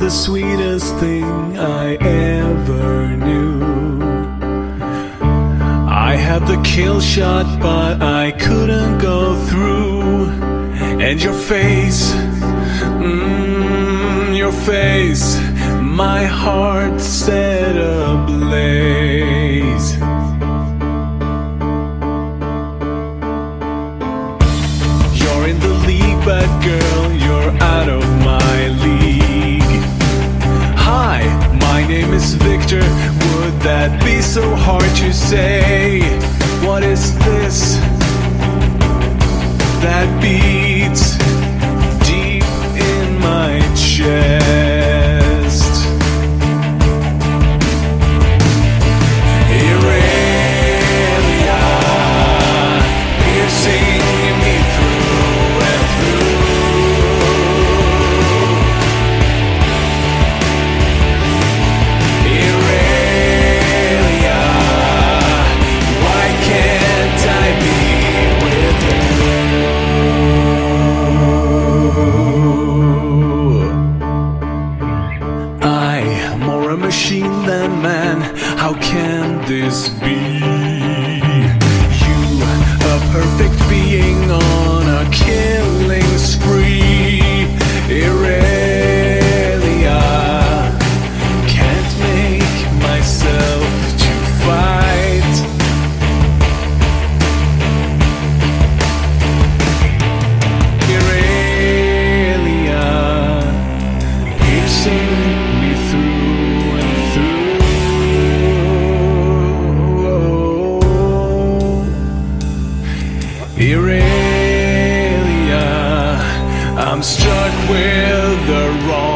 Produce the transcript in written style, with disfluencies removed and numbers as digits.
the sweetest thing I ever knew. I had the kill shot, but I couldn't go through. And your face, my heart set ablaze. You're in the league, but girl, you're out of my league. Hi, my name is Victor. Would that be so hard to say? What is this that beats deep in my chest? Aurelia, piercing me through and through. Aurelia, why can't I be with you? I'm more a machine than man. How can this be? You, a perfect being on a killing spree. Aurelia, can't make myself to fight. Aurelia, piercing me through and through. Aurelia, I'm struck with the wrong